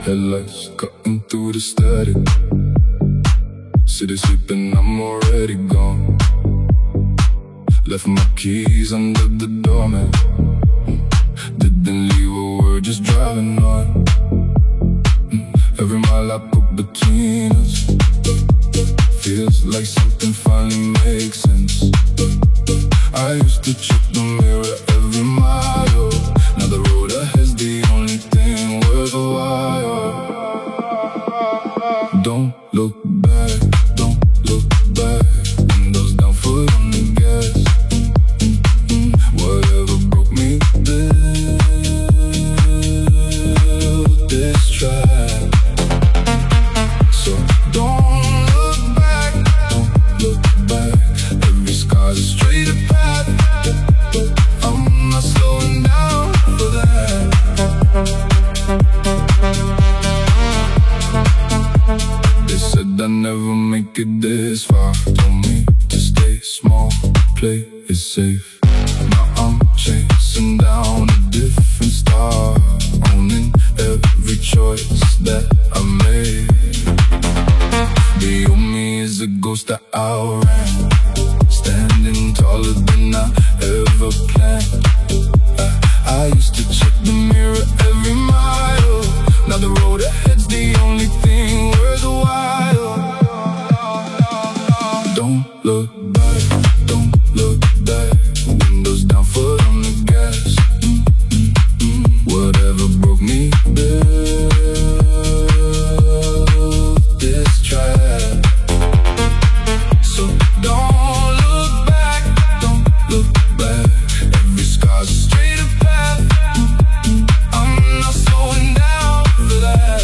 Headlights cutting through the static. City sleeping, I'm already gone. Left my keys under the doormat. Didn't leave a word, just driving on. Every mile I put between us feels like something finally makes sense. I used to check the mirror every mile. Now the road ahead's the only thing worthwhile. Don't look back, don't look back. Windows down, foot on the gas. Whatever broke me built this track. So don't look back, don't look back. Every scar's a straighter path. I'm not slowing down for that. They said I'd never make it this far. Told me to stay small, play it safe. Now I'm chasing down a different star, owning every choice that I made. Beyond me is a ghost that outran, standing taller than I ever planned. I used to check the mirror every mile. Now the road ahead's the only thing worthwhile. Don't look back, don't look back. Windows down, foot on the gas. Whatever broke me built this track. So don't look back, don't look back. Every scar's a straighter path. I'm not slowing down for that.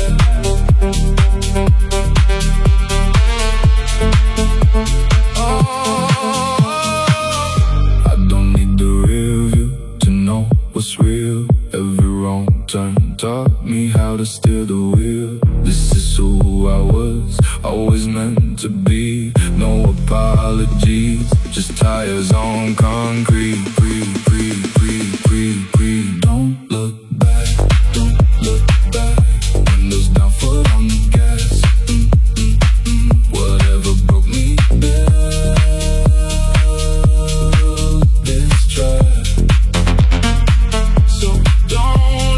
I don't need the real view to know what's real. Every wrong turn taught me how to steer the wheel. This is who I was, always meant to be. No apologies, just tires on concrete. Don't look back, don't look back. Windows down, foot on the gas. Whatever broke me built this track. So don't